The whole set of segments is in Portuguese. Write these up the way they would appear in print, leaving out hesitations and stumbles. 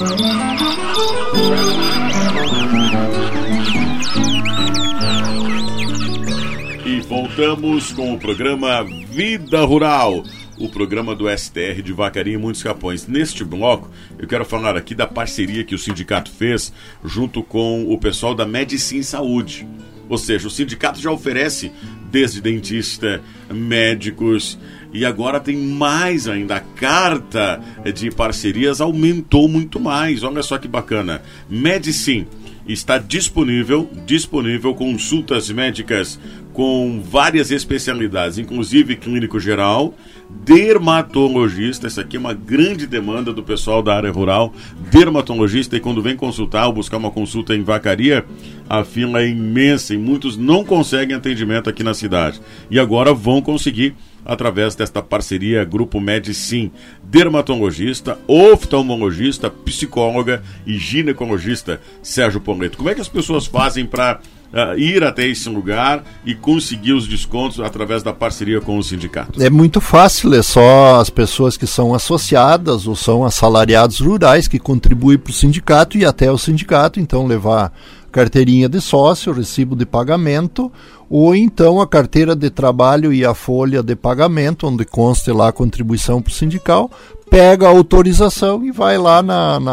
E voltamos com o programa Vida Rural, o programa do STR de Vacaria e Muitos Capões. Neste bloco, eu quero falar aqui da parceria que o sindicato fez junto com o pessoal da Medicin Saúde. Ou seja, o sindicato já oferece desde dentista, médicos, e agora tem mais ainda. A carta de parcerias aumentou muito mais. Olha só que bacana. Medicin está disponível consultas médicas com várias especialidades, inclusive clínico geral, dermatologista. Essa aqui é uma grande demanda do pessoal da área rural, dermatologista, e quando vem consultar ou buscar uma consulta em Vacaria, a fila é imensa e muitos não conseguem atendimento aqui na cidade. E agora vão conseguir através desta parceria Grupo Medicin, dermatologista, oftalmologista, psicóloga e ginecologista. Sérgio Poleto, como é que as pessoas fazem para ir até esse lugar e conseguir os descontos através da parceria com o sindicato? É muito fácil, é só as pessoas que são associadas ou são assalariados rurais que contribuem para o sindicato e até o sindicato, então levar carteirinha de sócio, recibo de pagamento, ou então a carteira de trabalho e a folha de pagamento, onde conste lá a contribuição para o sindical, pega a autorização e vai lá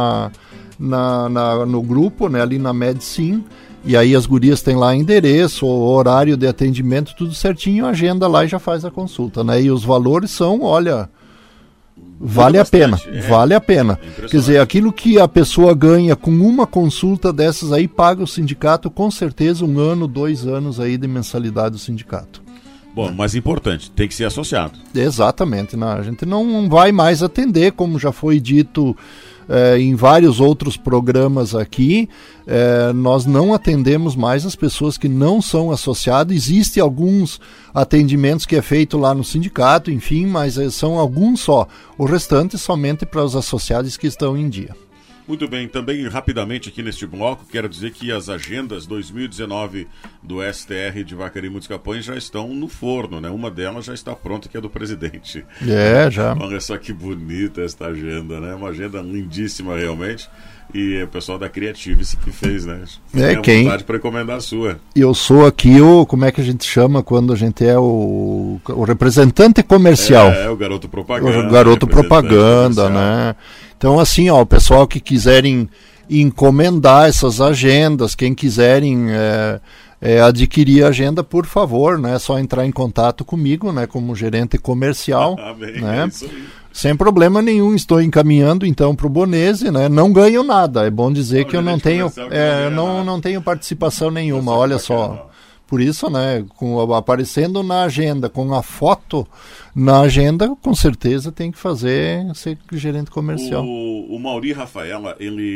no grupo, né, ali na Medicin, e aí as gurias têm lá endereço, horário de atendimento, tudo certinho, agenda lá e já faz a consulta, né? E os valores são, olha, vale a pena. Quer dizer, aquilo que a pessoa ganha com uma consulta dessas aí, paga o sindicato com certeza 1 ano, 2 anos aí de mensalidade do sindicato. Bom, mas importante, tem que ser associado. Exatamente, né? A gente não vai mais atender, como já foi dito em vários outros programas aqui, nós não atendemos mais as pessoas que não são associadas. Existem alguns atendimentos que é feito lá no sindicato, enfim, mas são alguns só. O restante somente para os associados que estão em dia. Muito bem, também rapidamente aqui neste bloco, quero dizer que as agendas 2019 do STR de Vacaria e Muitos Capões já estão no forno, né? Uma delas já está pronta, que é do presidente. Já. Olha só que bonita esta agenda, né? Uma agenda lindíssima realmente. E o pessoal da Creativice que fez, né? Tem vontade para encomendar a sua. Eu sou aqui como é que a gente chama quando a gente é o representante comercial? O garoto propaganda. O garoto propaganda, né? Então, assim, o pessoal que quiserem encomendar essas agendas, quem quiserem adquirir a agenda, por favor, né? É só entrar em contato comigo, né? Como gerente comercial, né? É isso aí. Sem problema nenhum, estou encaminhando então para o Bonese, né? Não ganho nada, é bom dizer que eu não tenho, não tenho participação nenhuma, olha só. Por isso, né, aparecendo na agenda, com a foto na agenda, com certeza tem que ser gerente comercial. O Mauri Rafaela,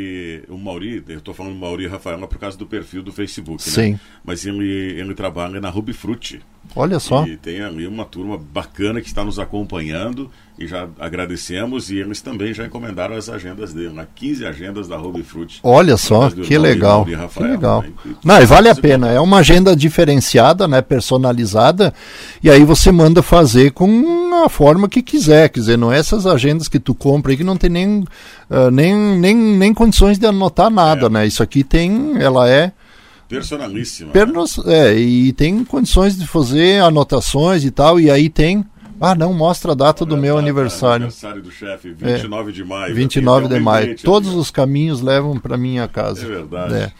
eu estou falando Mauri Rafaela por causa do perfil do Facebook, sim, né? Mas ele trabalha na Rubifruti. Olha só. E tem ali uma turma bacana que está nos acompanhando e já agradecemos, e eles também já encomendaram as agendas dele, 15 agendas da Rubifruti. Olha só, que legal. Que legal. Não, e vale a pena, é uma agenda diferenciada, né, personalizada, e aí você manda fazer com a forma que quiser, quer dizer, não é essas agendas que tu compra aí que não tem nem condições de anotar nada, né? Isso aqui ela é personalíssima. E tem condições de fazer anotações e tal, e aí tem... não, mostra a data do meu aniversário. Aniversário do chefe, 29 de maio. 29 de maio. Todos os caminhos levam para minha casa. É verdade.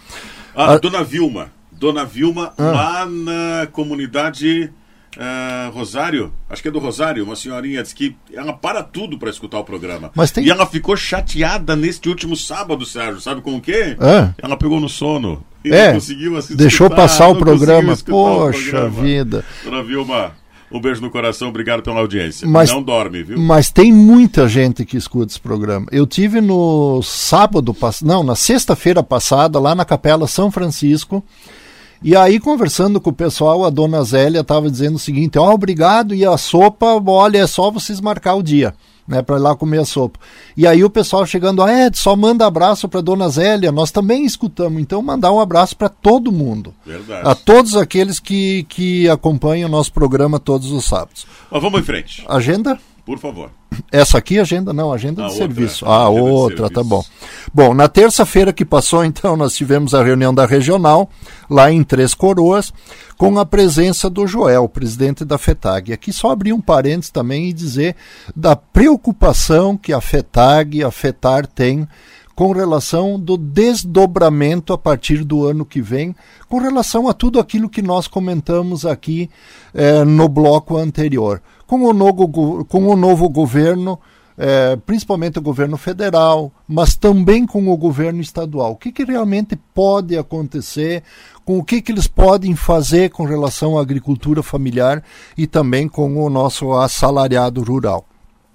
Dona Vilma, lá na comunidade Rosário, acho que é do Rosário, uma senhorinha disse que ela para tudo para escutar o programa. E ela ficou chateada neste último sábado, Sérgio, sabe com o quê? Ela pegou no sono e não conseguiu assistir. Deixou passar o programa. Poxa vida. Dona Vilma, um beijo no coração, obrigado pela audiência. Não dorme, viu? Mas tem muita gente que escuta esse programa. Eu tive na sexta-feira passada, lá na Capela São Francisco, e aí conversando com o pessoal, a dona Zélia estava dizendo o seguinte, obrigado, e a sopa, olha, é só vocês marcar o dia, né, para ir lá comer a sopa. E aí o pessoal chegando, só manda abraço para dona Zélia, nós também escutamos, então mandar um abraço para todo mundo. Verdade. A todos aqueles que acompanham o nosso programa todos os sábados. Mas vamos em frente. Agenda? Por favor. Essa aqui, agenda de outra, serviço. Outra, tá bom. Bom, na terça-feira que passou, então, nós tivemos a reunião da regional, lá em Três Coroas, com a presença do Joel, presidente da FETAG. Aqui só abrir um parênteses também e dizer da preocupação que a FETAG, a FETAR tem com relação do desdobramento a partir do ano que vem, com relação a tudo aquilo que nós comentamos aqui no bloco anterior. Com o novo governo, principalmente o governo federal, mas também com o governo estadual. O que realmente pode acontecer, com o que eles podem fazer com relação à agricultura familiar e também com o nosso assalariado rural.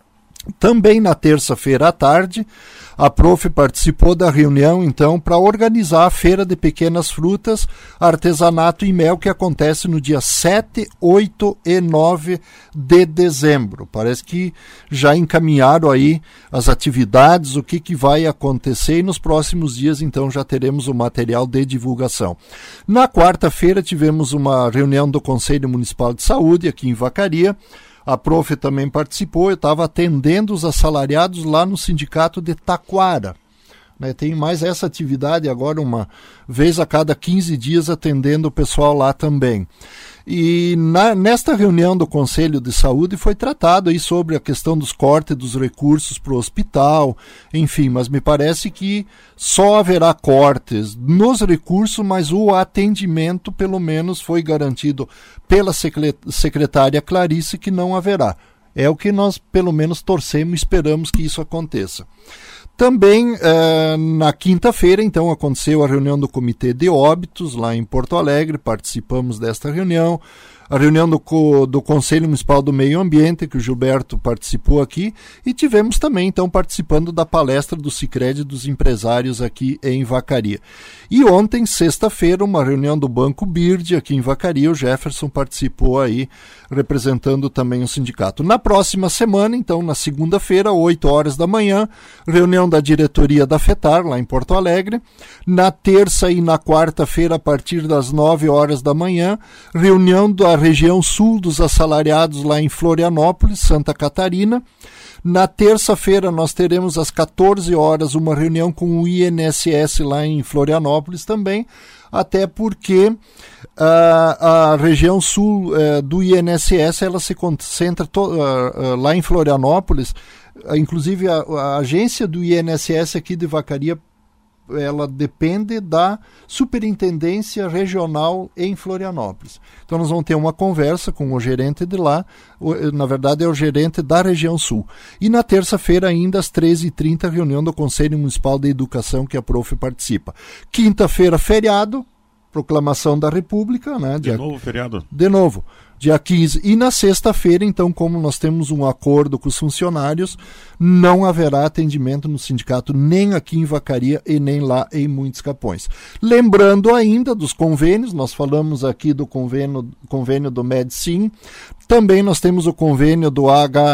Também na terça-feira à tarde, a Prof participou da reunião, então, para organizar a Feira de Pequenas Frutas, Artesanato e Mel, que acontece no dia 7, 8 e 9 de dezembro. Parece que já encaminharam aí as atividades, o que vai acontecer, e nos próximos dias, então, já teremos o material de divulgação. Na quarta-feira, tivemos uma reunião do Conselho Municipal de Saúde, aqui em Vacaria. A Prof também participou, eu estava atendendo os assalariados lá no sindicato de Taquara. Tem mais essa atividade agora, uma vez a cada 15 dias, atendendo o pessoal lá também. E nesta reunião do Conselho de Saúde foi tratado aí sobre a questão dos cortes dos recursos para o hospital, enfim, mas me parece que só haverá cortes nos recursos, mas o atendimento pelo menos foi garantido pela secretária Clarice que não haverá. É o que nós pelo menos torcemos e esperamos que isso aconteça. Também na quinta-feira, então, aconteceu a reunião do Comitê de Óbitos lá em Porto Alegre, participamos desta reunião. A reunião do Conselho Municipal do Meio Ambiente, que o Gilberto participou aqui, e tivemos também, então, participando da palestra do Sicredi dos empresários aqui em Vacaria. E ontem, sexta-feira, uma reunião do Banco Bird aqui em Vacaria, o Jefferson participou aí, representando também o sindicato. Na próxima semana, então, na segunda-feira, 8 horas da manhã, reunião da diretoria da FETAR, lá em Porto Alegre. Na terça e na quarta-feira, a partir das 9 horas da manhã, reunião da região sul dos assalariados lá em Florianópolis, Santa Catarina. Na terça-feira nós teremos às 14 horas uma reunião com o INSS lá em Florianópolis também, até porque a região sul do INSS ela se concentra lá em Florianópolis, inclusive a agência do INSS aqui de Vacaria, ela depende da Superintendência Regional em Florianópolis. Então nós vamos ter uma conversa com o gerente de lá, na verdade é o gerente da região sul. E na terça-feira ainda às 13h30, reunião do Conselho Municipal de Educação que a Prof participa. Quinta-feira, feriado, proclamação da República. Né, de novo feriado? De novo. Dia 15. E na sexta-feira, então, como nós temos um acordo com os funcionários, não haverá atendimento no sindicato nem aqui em Vacaria e nem lá em Muitos Capões. Lembrando ainda dos convênios, nós falamos aqui do convênio do Medicin, também nós temos o convênio do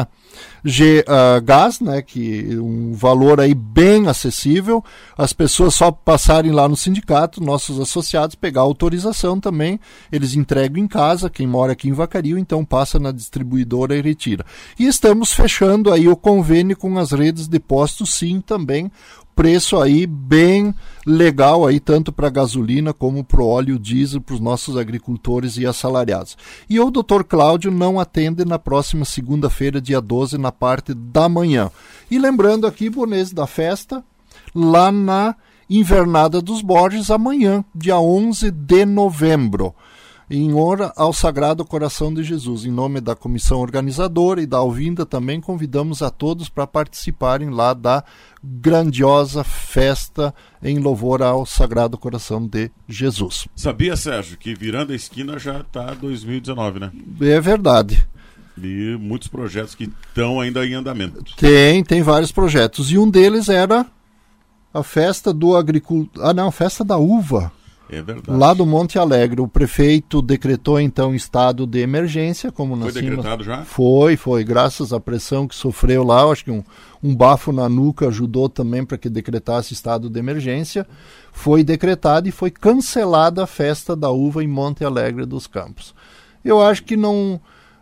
Gás, né, que um valor aí bem acessível, as pessoas só passarem lá no sindicato, nossos associados, pegar a autorização também, eles entregam em casa, quem mora aqui em Vacaria, então passa na distribuidora e retira. E estamos fechando aí o convênio com as redes de postos, sim, também, preço aí bem legal aí tanto para gasolina como para o óleo diesel para os nossos agricultores e assalariados. E o Dr. Cláudio não atende na próxima segunda-feira, dia 12, na parte da manhã. E lembrando aqui, Bonese, da festa lá na Invernada dos Borges, amanhã, dia 11 de novembro. Em honra ao Sagrado Coração de Jesus. Em nome da comissão organizadora e da Alvinda, também convidamos a todos para participarem lá da grandiosa festa em louvor ao Sagrado Coração de Jesus. Sabia, Sérgio, que virando a esquina já está 2019, né? É verdade. E muitos projetos que estão ainda em andamento. Tem vários projetos. E um deles era a festa do agricultor. A festa da uva. É verdade. Lá do Monte Alegre, o prefeito decretou então estado de emergência, como nós Foi decretado já? Foi, graças à pressão que sofreu lá, eu acho que um bafo na nuca ajudou também para que decretasse estado de emergência. Foi decretado e foi cancelada a festa da uva em Monte Alegre dos Campos. Eu acho que não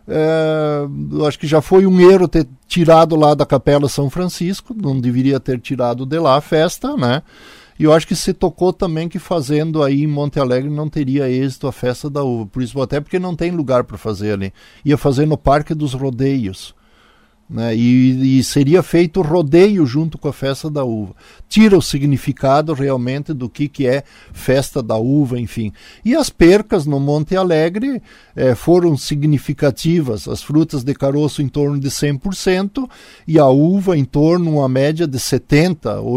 eu acho que já foi um erro ter tirado lá da Capela São Francisco, não deveria ter tirado de lá a festa, né? E eu acho que se tocou também que fazendo aí em Monte Alegre não teria êxito a festa da uva, por isso até porque não tem lugar para fazer ali. Ia fazer no Parque dos Rodeios, né? E seria feito rodeio junto com a festa da uva. Tira o significado realmente do que é festa da uva, enfim. E as percas no Monte Alegre foram significativas. As frutas de caroço em torno de 100% e a uva em torno, uma média de 70% ou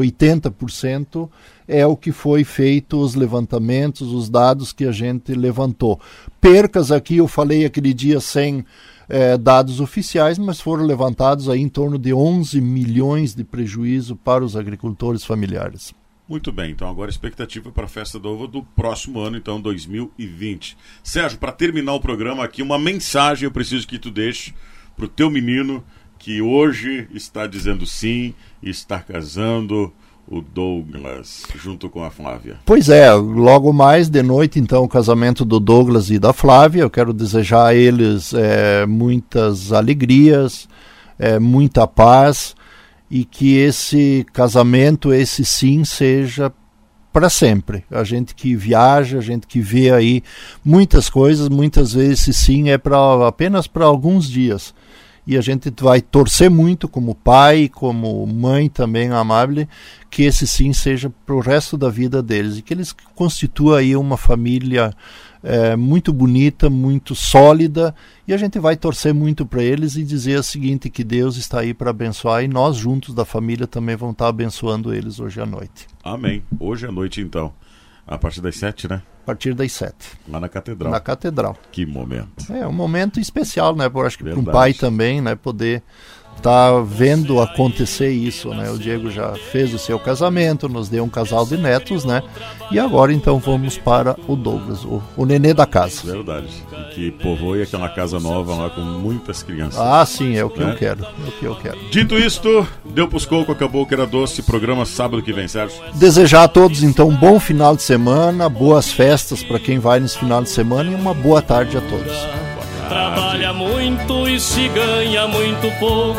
80% é o que foi feito, os levantamentos, os dados que a gente levantou. Percas aqui, eu falei aquele dia sem dados oficiais, mas foram levantados aí em torno de 11 milhões de prejuízo para os agricultores familiares. Muito bem, então agora a expectativa para a festa da uva do próximo ano, então 2020. Sérgio, para terminar o programa aqui, uma mensagem eu preciso que tu deixe para o teu menino que hoje está dizendo sim e está casando, o Douglas, junto com a Flávia. Pois é, logo mais de noite, então, o casamento do Douglas e da Flávia. Eu quero desejar a eles muitas alegrias, muita paz, e que esse casamento, esse sim, seja para sempre. A gente que viaja, a gente que vê aí muitas coisas, muitas vezes esse sim é apenas para alguns dias. E a gente vai torcer muito como pai, como mãe também amável, que esse sim seja para o resto da vida deles. E que eles constituam aí uma família muito bonita, muito sólida. E a gente vai torcer muito para eles e dizer o seguinte, que Deus está aí para abençoar. E nós juntos da família também vamos estar abençoando eles hoje à noite. Amém. Hoje à noite então. A partir das 7, né? A partir das 7. Lá na Catedral. Na Catedral. Que momento. É um momento especial, né? Eu acho que para um pai também, né? Poder estar vendo acontecer isso, né? O Diego já fez o seu casamento, nos deu um casal de netos, né? E agora então vamos para o Douglas, o nenê da casa. Verdade. E que povoe aquela casa nova lá com muitas crianças. Ah, sim, é o que eu quero. É o que eu quero. Dito isto, deu pros coco, acabou que era doce. Programa sábado que vem, Sérgio. Desejar a todos então um bom final de semana, boas festas para quem vai nesse final de semana e uma boa tarde a todos. Trabalha muito e se ganha muito pouco,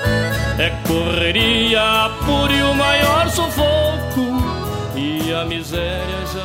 é correria, apuro e o maior sufoco, e a miséria já